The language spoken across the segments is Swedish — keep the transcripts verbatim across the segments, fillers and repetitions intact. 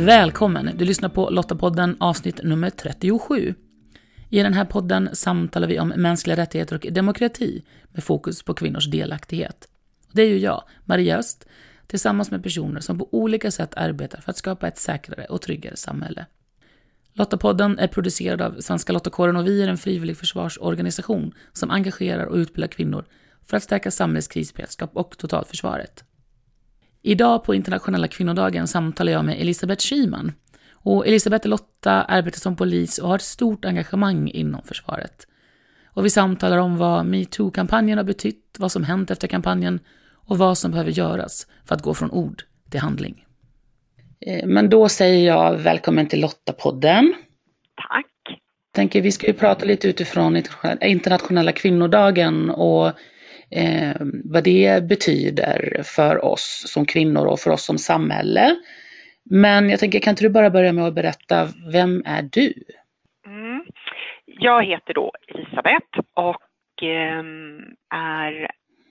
Välkommen! Du lyssnar på Lottapodden avsnitt nummer trettiosju. I den här podden samtalar vi om mänskliga rättigheter och demokrati med fokus på kvinnors delaktighet. Det är ju jag, Maria Öst, tillsammans med personer som på olika sätt arbetar för att skapa ett säkrare och tryggare samhälle. Lottapodden är producerad av Svenska Lottakåren och vi är en frivillig försvarsorganisation som engagerar och utbildar kvinnor för att stärka samhällets krisberedskap och totalförsvaret. Idag på internationella kvinnodagen samtalar jag med Elisabeth Schiemann. Och Elisabeth och Lotta arbetar som polis och har ett stort engagemang inom försvaret. Och vi samtalar om vad MeToo-kampanjen har betytt, vad som hänt efter kampanjen och vad som behöver göras för att gå från ord till handling. Men då säger jag välkommen till Lottapodden. Tack. Jag tänker vi ska ju prata lite utifrån internationella kvinnodagen och eh, vad det betyder för oss som kvinnor och för oss som samhälle. Men jag tänker, kan inte du bara börja med att berätta, vem är du? Mm. Jag heter då Elisabeth och eh, är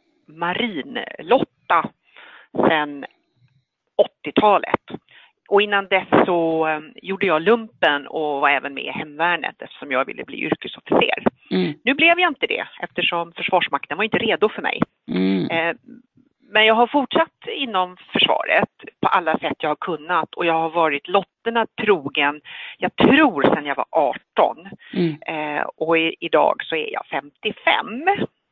marinlotta sedan åttiotalet. Och innan dess så eh, gjorde jag lumpen och var även med i hemvärnet eftersom jag ville bli yrkesofficer. Mm. Nu blev jag inte det eftersom Försvarsmakten var inte redo för mig. Mm. Eh, Men jag har fortsatt inom försvaret på alla sätt jag har kunnat och jag har varit lotterna trogen, jag tror sedan jag var arton. Mm. Eh, och i, idag så är jag femtiofem.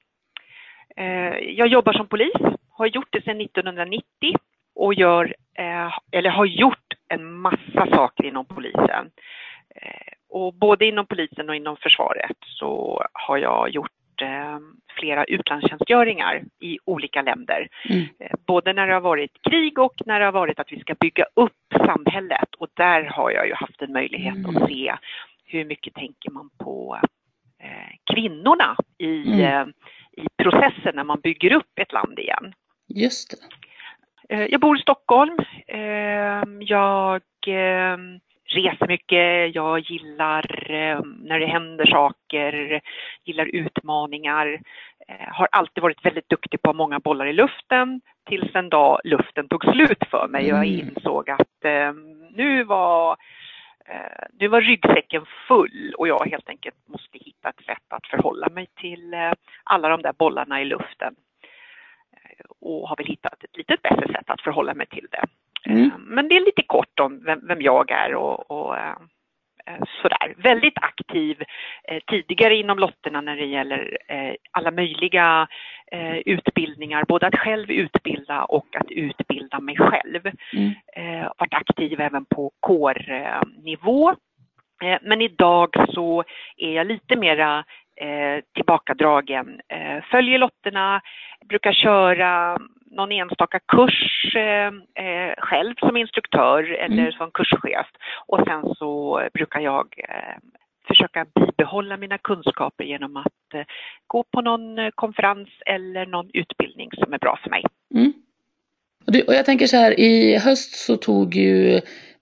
Eh, jag jobbar som polis, har gjort det sedan nittonhundranittio och gör, eh, eller har gjort en massa saker inom polisen. Eh, och både inom polisen och inom försvaret så har jag gjort flera utlandstjänstgöringar i olika länder. Mm. Både när det har varit krig och när det har varit att vi ska bygga upp samhället. Och där har jag ju haft en möjlighet mm. att se hur mycket tänker man på eh, kvinnorna i, mm. eh, i processen när man bygger upp ett land igen. Just det. Eh, jag bor i Stockholm. Eh, jag... Eh, reser mycket, jag gillar eh, när det händer saker, gillar utmaningar. Eh, har alltid varit väldigt duktig på många bollar i luften tills en dag luften tog slut för mig. Mm. Jag insåg att eh, nu, var, eh, nu var ryggsäcken full och jag helt enkelt måste hitta ett sätt att förhålla mig till eh, alla de där bollarna i luften. Eh, och har väl hittat ett lite bättre sätt att förhålla mig till det. Mm. Men det är lite kort om vem, vem jag är och, och äh, sådär. Väldigt aktiv äh, tidigare inom lotterna när det gäller äh, alla möjliga äh, utbildningar. Både att själv utbilda och att utbilda mig själv. Mm. Äh, varit aktiv även på kårnivå. Äh, men idag så är jag lite mera äh, tillbakadragen. Äh, följer lotterna, brukar köra någon enstaka kurs eh, själv som instruktör eller mm. som kurschef. Och sen så brukar jag eh, försöka bibehålla mina kunskaper genom att eh, gå på någon konferens eller någon utbildning som är bra för mig. Mm. Och, du, och jag tänker så här, i höst så tog ju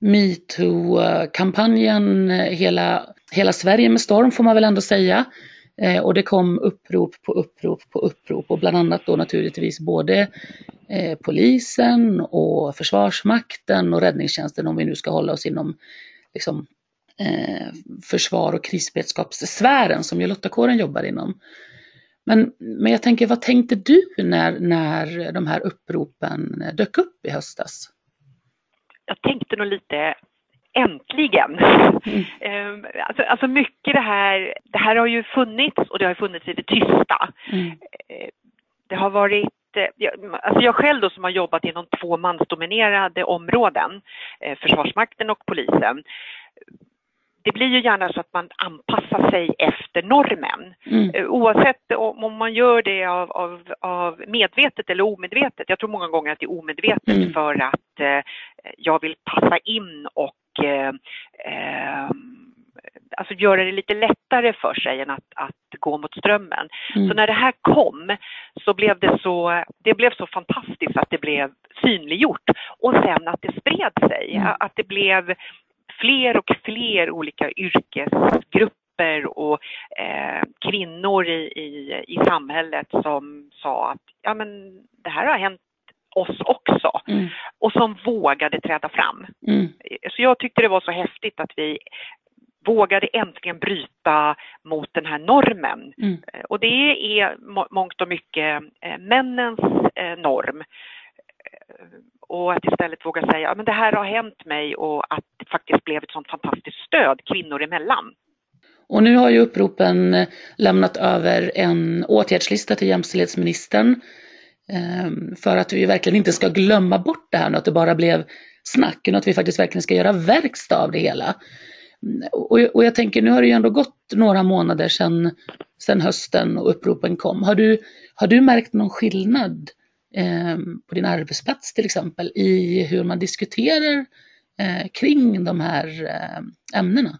MeToo-kampanjen hela, hela Sverige med storm, får man väl ändå säga. Eh, och det kom upprop på upprop på upprop och bland annat då naturligtvis både eh, polisen och försvarsmakten och räddningstjänsten, om vi nu ska hålla oss inom liksom, eh, försvar- och krisberedskapssfären som ju Lottakåren jobbar inom. Men, men jag tänker, vad tänkte du när, när de här uppropen dök upp i höstas? Jag tänkte nog lite... Äntligen! Mm. Alltså, alltså mycket det här, det här har ju funnits och det har funnits i det tysta. Mm. Det har varit, alltså jag själv då som har jobbat inom två mansdominerade områden, Försvarsmakten och polisen. Det blir ju gärna så att man anpassar sig efter normen. Mm. Oavsett om man gör det av, av, av medvetet eller omedvetet. Jag tror många gånger att det är omedvetet mm. för att eh, jag vill passa in och eh, eh, alltså göra det lite lättare för sig än att, att gå mot strömmen. Mm. Så när det här kom så blev det så, det blev så fantastiskt att det blev synliggjort. Och sen att det spred sig. Mm. Att det blev fler och fler olika yrkesgrupper och eh, kvinnor i, i, i samhället som sa att ja, men det här har hänt oss också. Mm. Och som vågade träda fram. Mm. Så jag tyckte det var så häftigt att vi vågade äntligen bryta mot den här normen. Mm. Och det är mångt och mycket männens norm. Och att istället våga säga, ja, men det här har hänt mig, och att det faktiskt blev ett sånt fantastiskt stöd kvinnor emellan. Och nu har ju uppropen lämnat över en åtgärdslista till jämställdhetsministern för att vi verkligen inte ska glömma bort det här, att det bara blev snack, utan att vi faktiskt verkligen ska göra verkstad av det hela. Och jag tänker, nu har det ju ändå gått några månader sedan, sedan hösten och uppropen kom. Har du, har du märkt någon skillnad eh, på din arbetsplats till exempel i hur man diskuterar eh, kring de här eh, ämnena?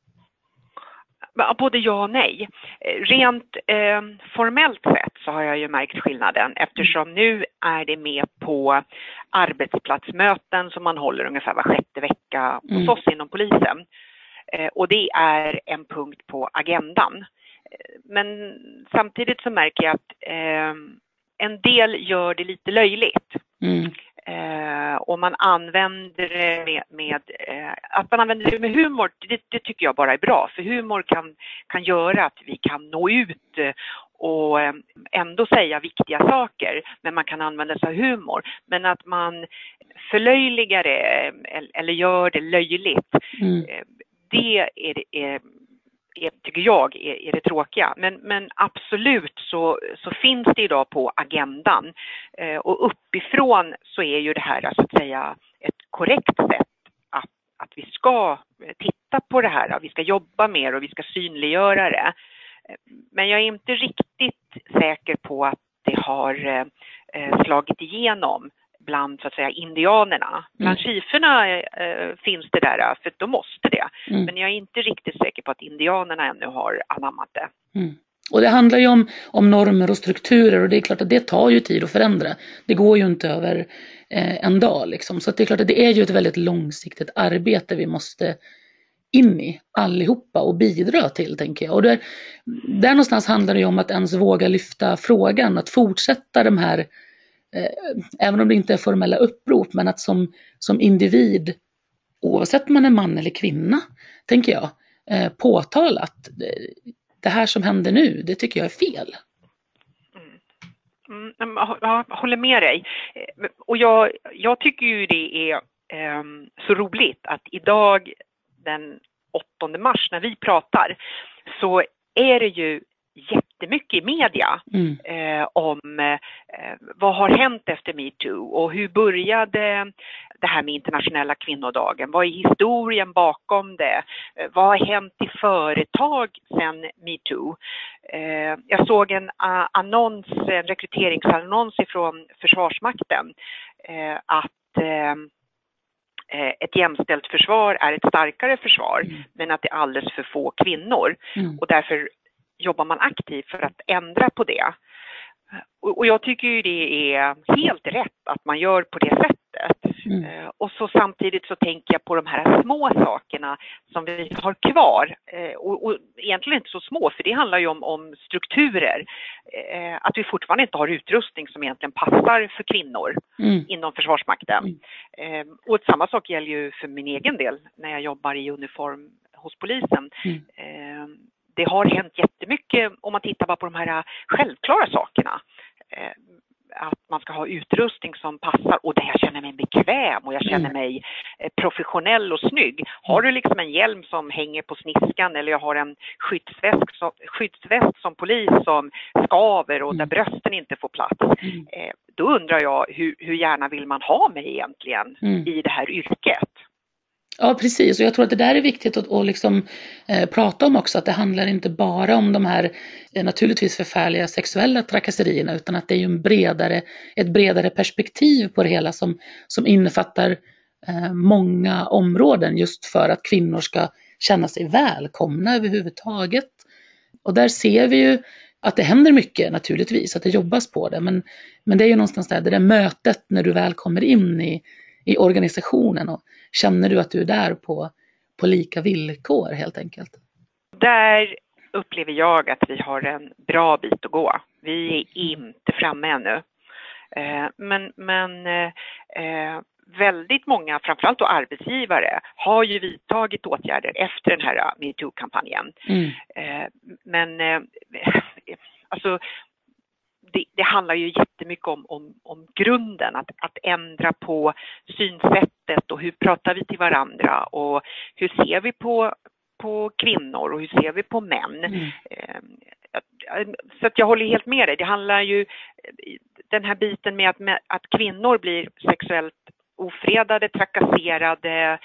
Både ja och nej. Rent eh, formellt sett så har jag ju märkt skillnaden, eftersom nu är det med på arbetsplatsmöten som man håller ungefär var sjätte vecka hos mm. oss inom polisen. Eh, och det är en punkt på agendan. Men samtidigt så märker jag att eh, en del gör det lite löjligt. Mm. Eh, och man använder det med, med eh, att man använder det med humor, det, det tycker jag bara är bra, för humor kan, kan göra att vi kan nå ut och eh, ändå säga viktiga saker, men man kan använda sig av humor. Men att man förlöjligar det eller, eller gör det löjligt, mm. eh, det är, är Är, tycker jag är, är det tråkiga. Men, men absolut så, så finns det idag på agendan. Eh, och uppifrån så är ju det här så att säga ett korrekt sätt att, att vi ska titta på det här. Vi ska jobba mer och vi ska synliggöra det. Men jag är inte riktigt säker på att det har eh, slagit igenom bland så att säga indianerna. Bland mm. chiferna eh, finns det där, för de måste det. Mm. Men jag är inte riktigt säker på att indianerna ännu har anammat det. Mm. Och det handlar ju om, om normer och strukturer, och det är klart att det tar ju tid att förändra. Det går ju inte över eh, en dag liksom. Så att det är klart att det är ju ett väldigt långsiktigt arbete vi måste in i allihopa och bidra till, tänker jag. Och där, där någonstans handlar det ju om att ens våga lyfta frågan, att fortsätta de här även om det inte är formella upprop, men att som, som individ, oavsett om man är man eller kvinna, tänker jag, eh, påtala att det här som händer nu, det tycker jag är fel. Mm. Mm, jag håller med dig. Och jag, jag tycker ju det är eh, så roligt att idag den åttonde mars när vi pratar, så är det ju jättemycket i media mm. eh, om eh, vad har hänt efter MeToo och hur började det här med internationella kvinnodagen. Vad är historien bakom det? Eh, vad har hänt i företag sedan MeToo? Eh, jag såg en uh, annons, en rekryteringsannons ifrån Försvarsmakten eh, att eh, ett jämställt försvar är ett starkare försvar, mm. men att det är alldeles för få kvinnor. Mm. Och därför jobbar man aktivt för att ändra på det. Och jag tycker ju det är helt rätt att man gör på det sättet. Mm. Och så samtidigt så tänker jag på de här små sakerna som vi har kvar. Och, och egentligen inte så små, för det handlar ju om, om strukturer. Att vi fortfarande inte har utrustning som egentligen passar för kvinnor mm. inom Försvarsmakten. Mm. Och samma sak gäller ju för min egen del när jag jobbar i uniform hos polisen. Mm. Det har hänt jättemycket om man tittar bara på de här självklara sakerna. Eh, att man ska ha utrustning som passar och där jag känner mig bekväm och jag känner mig eh, professionell och snygg. Har du liksom en hjälm som hänger på sniskan, eller jag har en skyddsväst som, skyddsväst som polis som skaver och där brösten inte får plats. Eh, då undrar jag hur, hur gärna vill man ha mig egentligen mm. i det här yrket? Ja, precis. Och jag tror att det där är viktigt att, att liksom, eh, prata om också. Att det handlar inte bara om de här eh, naturligtvis förfärliga sexuella trakasserierna, utan att det är ju en bredare, ett bredare perspektiv på det hela som, som innefattar eh, många områden, just för att kvinnor ska känna sig välkomna överhuvudtaget. Och där ser vi ju att det händer mycket naturligtvis, att det jobbas på det. Men, men det är ju någonstans där, det där mötet när du väl kommer in i i organisationen, och känner du att du är där på, på lika villkor helt enkelt? Där upplever jag att vi har en bra bit att gå. Vi är inte framme ännu. Eh, men men eh, väldigt många, framförallt då arbetsgivare, har ju vidtagit åtgärder efter den här MeToo-kampanjen. Mm. Eh, men eh, alltså det, det handlar ju jättemycket om, om, om grunden, att, att ändra på synsättet och hur pratar vi till varandra och hur ser vi på, på kvinnor och hur ser vi på män. Mm. Eh, så att jag håller helt med dig. Det handlar ju, den här biten med att, med att kvinnor blir sexuellt ofredade, trakasserade,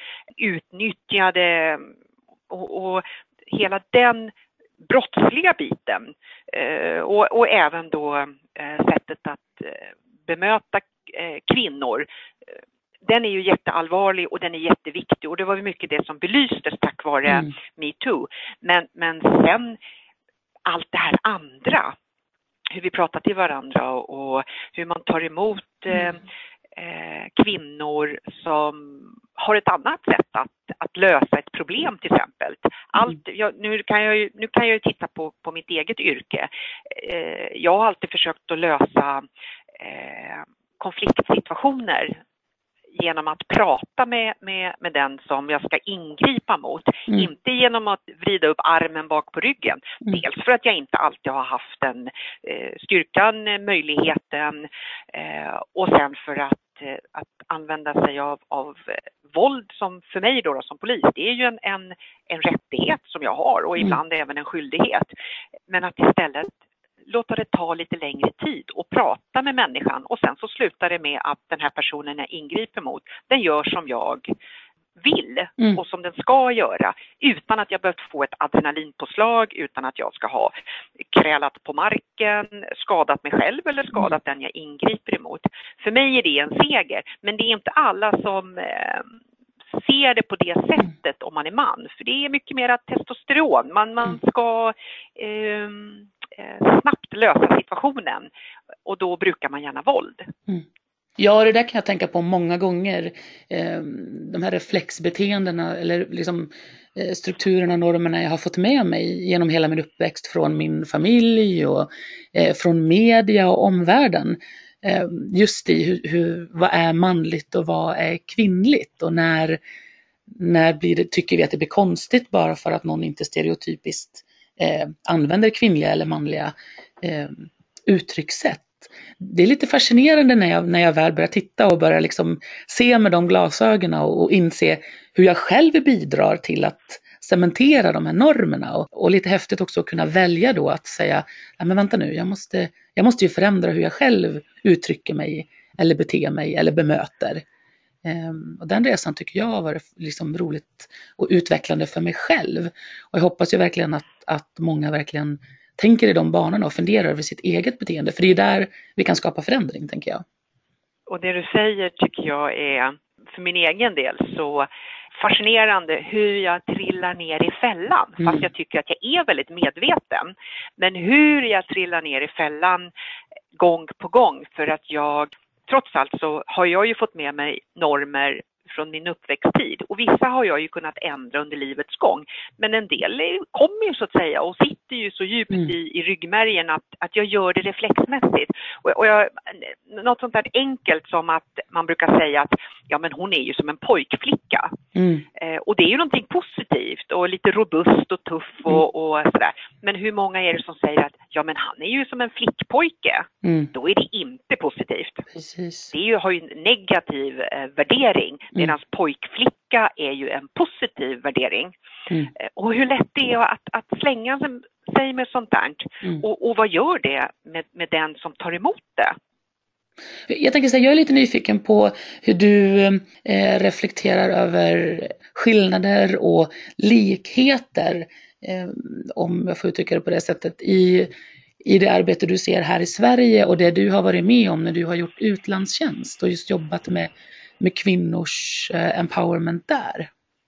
utnyttjade och, och hela den brottsliga biten eh, och, och även då eh, sättet att eh, bemöta eh, kvinnor, eh, den är ju jätteallvarlig och den är jätteviktig och det var mycket det som belystes tack vare mm. MeToo. Men, men sen allt det här andra, hur vi pratar till varandra och, och hur man tar emot eh, mm. Eh, kvinnor som har ett annat sätt att, att lösa ett problem till exempel. Allt, jag, nu, kan jag ju, nu kan jag ju titta på, på mitt eget yrke. Eh, jag har alltid försökt att lösa eh, konfliktsituationer genom att prata med, med, med den som jag ska ingripa mot. Mm. Inte genom att vrida upp armen bak på ryggen. Mm. Dels för att jag inte alltid har haft den eh, styrkan, möjligheten eh, och sen för att, eh, att använda sig av, av eh, våld som för mig då, då som polis. Det är ju en, en, en rättighet som jag har och ibland mm. även en skyldighet. Men att istället låta det ta lite längre tid och prata med människan och sen så slutar det med att den här personen jag ingriper mot, den gör som jag vill mm. och som den ska göra utan att jag behövt få ett adrenalinpåslag, utan att jag ska ha krälat på marken, skadat mig själv eller skadat mm. den jag ingriper emot. För mig är det en seger, men det är inte alla som eh, ser det på det sättet om man är man. För det är mycket mer testosteron. Man, man ska eh, snabbt lösa situationen och då brukar man gärna våld. Mm. Ja, det där kan jag tänka på många gånger. Eh, de här reflexbeteendena eller liksom eh, strukturerna och normerna jag har fått med mig genom hela min uppväxt från min familj och eh, från media och omvärlden. Eh, just i hur, hur, vad är manligt och vad är kvinnligt och när, när blir det, tycker vi att det blir konstigt bara för att någon inte stereotypiskt eh, använder kvinnliga eller manliga eh, uttryckssätt. Det är lite fascinerande när jag, när jag väl börjar titta och börjar liksom se med de glasögonen och, och inse hur jag själv bidrar till att cementera de här normerna och, och lite häftigt också att kunna välja då att säga, ja, men vänta nu, jag måste, jag måste ju förändra hur jag själv uttrycker mig eller beter mig eller bemöter. Um, och den resan tycker jag har varit liksom roligt och utvecklande för mig själv. Och jag hoppas ju verkligen att, att många verkligen tänker i de banorna och funderar över sitt eget beteende. För det är där vi kan skapa förändring, tänker jag. Och det du säger tycker jag är, för min egen del, så fascinerande hur jag trillar ner i fällan. Mm. Fast jag tycker att jag är väldigt medveten. Men hur jag trillar ner i fällan gång på gång. För att jag, trots allt så har jag ju fått med mig normer från min uppväxttid. Och vissa har jag ju kunnat ändra under livets gång. Men en del kommer ju så att säga och sitter ju så djupt mm. i, i ryggmärgen att, att jag gör det reflexmässigt. Och, och jag, något sånt där enkelt som att man brukar säga att ja, men hon är ju som en pojkflicka. Mm. Eh, och det är ju någonting positivt och lite robust och tuff och, mm. och sådär. Men hur många är det som säger att ja, men han är ju som en flickpojke. Mm. Då är det inte positivt. Precis. Det är ju, har ju en negativ eh, värdering. Mm. Medan pojkflicka är ju en positiv värdering. Mm. Och hur lätt det är att, att slänga sig med sånt där. Mm. Och, och vad gör det med, med den som tar emot det? Jag tänker säga, jag är lite nyfiken på hur du eh, reflekterar över skillnader och likheter, eh, om jag får uttrycka det på det sättet, i, i det arbete du ser här i Sverige och det du har varit med om när du har gjort utlandstjänst och just jobbat med med kvinnors eh, empowerment där?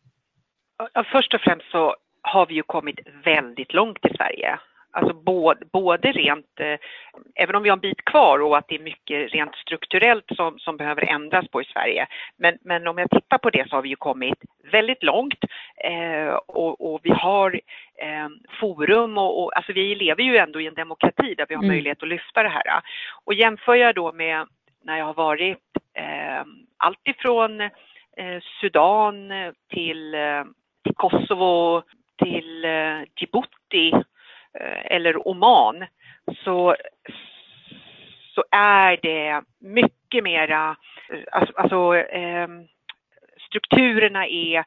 Ja, först och främst så har vi ju kommit väldigt långt i Sverige. Alltså både, både rent, eh, även om vi har en bit kvar och att det är mycket rent strukturellt som, som behöver ändras på i Sverige. Men, men om jag tittar på det så har vi ju kommit väldigt långt eh, och, och vi har eh, forum och, och alltså vi lever ju ändå i en demokrati där vi har mm. möjlighet att lyfta det här. Och jämför jag då med när jag har varit eh, allt ifrån eh, Sudan till, eh, till Kosovo till eh, Djibouti eh, eller Oman, så, så är det mycket mera, alltså, alltså eh, strukturerna är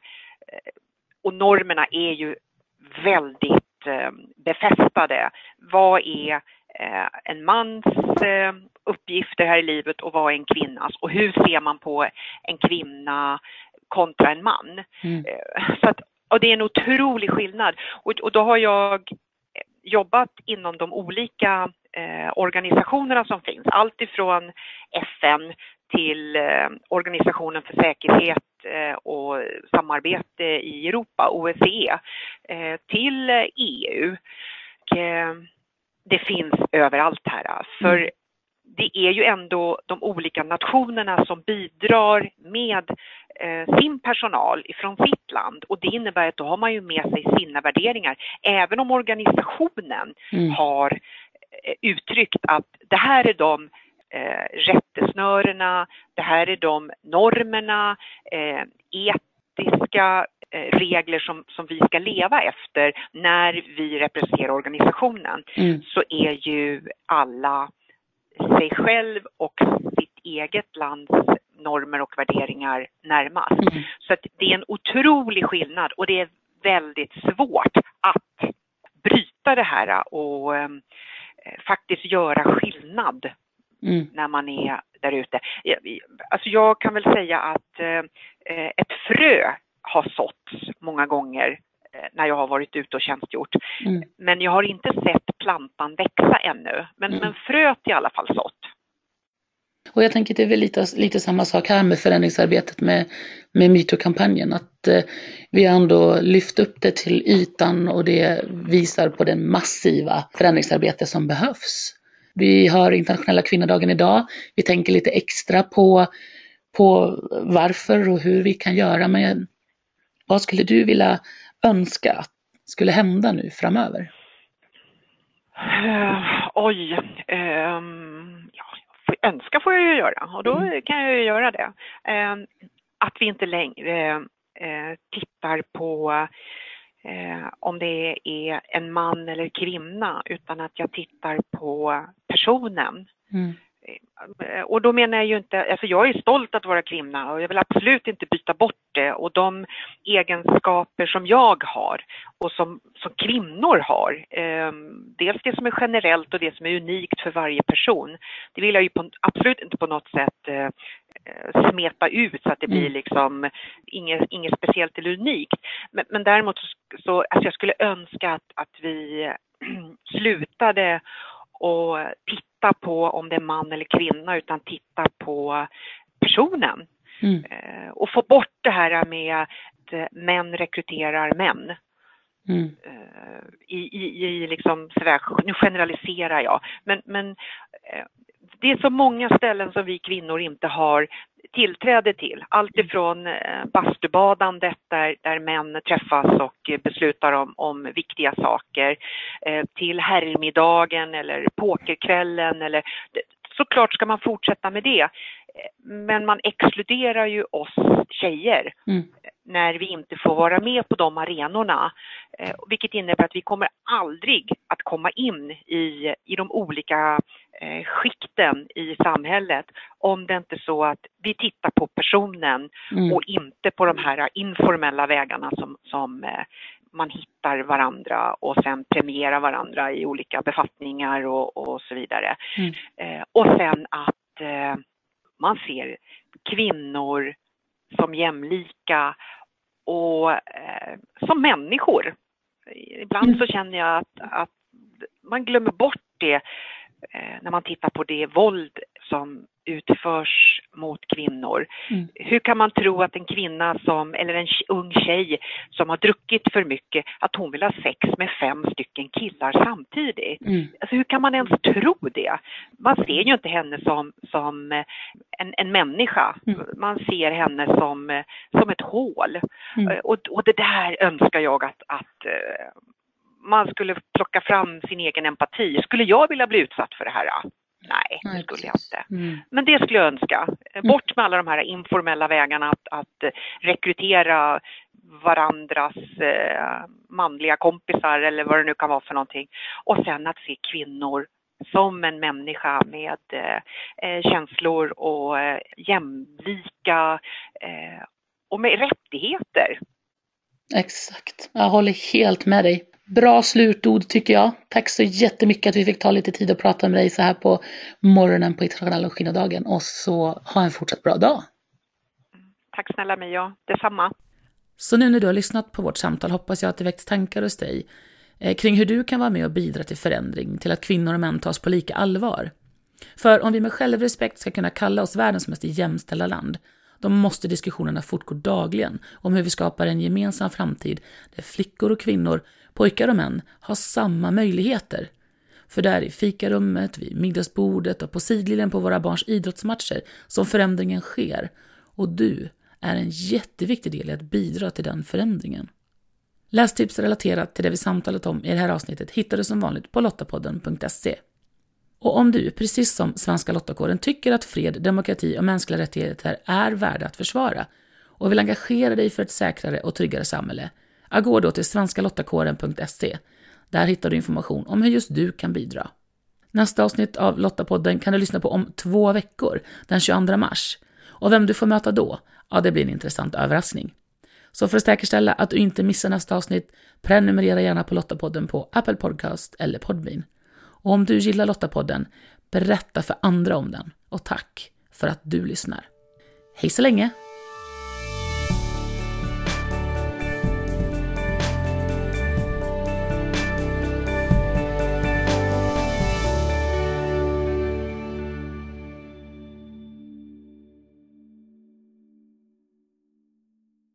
och normerna är ju väldigt eh, befästade. Vad är eh, en mans eh, uppgifter här i livet och vad är en kvinnas? Och hur ser man på en kvinna kontra en man? Mm. Eh, så att, och det är en otrolig skillnad. Och, och då har jag jobbat inom de olika eh, organisationerna som finns. Allt ifrån F N till eh, Organisationen för säkerhet eh, och samarbete i Europa, O S C E, eh, till E U. Och, eh, det finns överallt här. För mm. det är ju ändå de olika nationerna som bidrar med eh, sin personal ifrån sitt land. Och det innebär att då har man ju med sig sina värderingar. Även om organisationen mm. har eh, uttryckt att det här är de Eh, rättesnörerna, det här är de normerna, eh, etiska eh, regler som, som vi ska leva efter när vi representerar organisationen, mm. så är ju alla sig själv och sitt eget lands normer och värderingar närmast. Mm. Så att det är en otrolig skillnad och det är väldigt svårt att bryta det här och eh, faktiskt göra skillnad. Mm. När man är där ute. Alltså jag kan väl säga att eh, ett frö har såtts många gånger eh, när jag har varit ute och tjänstgjort. Mm. Men jag har inte sett plantan växa ännu. Men, mm. men fröet i alla fall sått. Och jag tänker att det är väl lite, lite samma sak här med förändringsarbetet med, med MeToo-kampanjen. Att eh, vi har ändå lyft upp det till ytan och det visar på det massiva förändringsarbete som behövs. Vi har internationella kvinnodagen idag. Vi tänker lite extra på, på varför och hur vi kan göra. Men vad skulle du vilja önska att skulle hända nu framöver? Uh, oj. Um, ja, önska får jag ju göra. Och då mm. kan jag ju göra det. Um, att vi inte längre uh, tittar på Eh, om det är en man eller kvinna, utan att jag tittar på personen. Mm. Eh, och då menar jag ju inte, alltså jag är stolt att vara kvinna och jag vill absolut inte byta bort det. Och de egenskaper som jag har och som, som kvinnor har, eh, dels det som är generellt och det som är unikt för varje person, det vill jag ju på, absolut inte på något sätt eh, smeta ut så att det blir liksom inget, inget speciellt eller unikt. Men, men däremot så, så alltså jag skulle önska att, att vi slutade och titta på om det är man eller kvinna, utan titta på personen. Mm. Eh, och få bort det här med att män rekryterar män. Mm. Eh, i, i, i liksom sådär, nu generaliserar jag. Men, men eh, det är så många ställen som vi kvinnor inte har tillträde till. Allt ifrån eh, bastubadandet där, där män träffas och beslutar om, om viktiga saker, eh, till herrmiddagen eller pokerkvällen. Eller, såklart ska man fortsätta med det. Men man exkluderar ju oss tjejer mm. när vi inte får vara med på de arenorna. Eh, vilket innebär att vi kommer aldrig att komma in i, i de olika eh, skikten i samhället om det inte är så att vi tittar på personen mm. och inte på de här informella vägarna som, som eh, man hittar varandra och sen premierar varandra i olika befattningar och, och så vidare. Mm. Eh, och sen att eh, man ser kvinnor som jämlika och eh, som människor. Ibland mm. så känner jag att, att man glömmer bort det eh, när man tittar på det våld som utförs mot kvinnor. Mm. Hur kan man tro att en kvinna som, eller en ung tjej som har druckit för mycket, att hon vill ha sex med fem stycken killar samtidigt? Mm. Alltså hur kan man ens tro det? Man ser ju inte henne som, som en, en människa. Mm. Man ser henne som, som ett hål. Mm. Och, och det där önskar jag att, att man skulle plocka fram sin egen empati. Skulle jag vilja bli utsatt för det här? Nej, det Nej, skulle jag precis. inte. Mm. Men det skulle jag önska. Bort med alla de här informella vägarna att, att rekrytera varandras eh, manliga kompisar eller vad det nu kan vara för någonting. Och sen att se kvinnor som en människa med eh, känslor och eh, jämlika eh, och med rättigheter. Exakt. Jag håller helt med dig. Bra slutord tycker jag. Tack så jättemycket att vi fick ta lite tid att prata med dig så här på morgonen på internationella kvinnodagen. Och så ha en fortsatt bra dag. Tack snälla Mia, detsamma. Så nu när du har lyssnat på vårt samtal hoppas jag att det väcks tankar hos dig eh, kring hur du kan vara med och bidra till förändring, till att kvinnor och män tas på lika allvar. För om vi med självrespekt ska kunna kalla oss världens mest jämställda land, då måste diskussionerna fortgå dagligen om hur vi skapar en gemensam framtid där flickor och kvinnor, pojkar och män har samma möjligheter. För där i fikarummet, vid middagsbordet och på sidlinjen på våra barns idrottsmatcher som förändringen sker. Och du är en jätteviktig del i att bidra till den förändringen. Lästips relaterat till det vi samtalat om i det här avsnittet hittar du som vanligt på lottapodden punkt se. Och om du, precis som Svenska Lottakåren, tycker att fred, demokrati och mänskliga rättigheter är värda att försvara och vill engagera dig för ett säkrare och tryggare samhälle, gå då till svenska lottakåren punkt se. Där hittar du information om hur just du kan bidra. Nästa avsnitt av Lottapodden kan du lyssna på om två veckor, den tjugoandra mars. Och vem du får möta då, ja det blir en intressant överraskning. Så för att säkerställa att du inte missar nästa avsnitt, prenumerera gärna på Lottapodden på Apple Podcast eller Podbean. Och om du gillar Lottapodden, berätta för andra om den. Och tack för att du lyssnar. Hej så länge!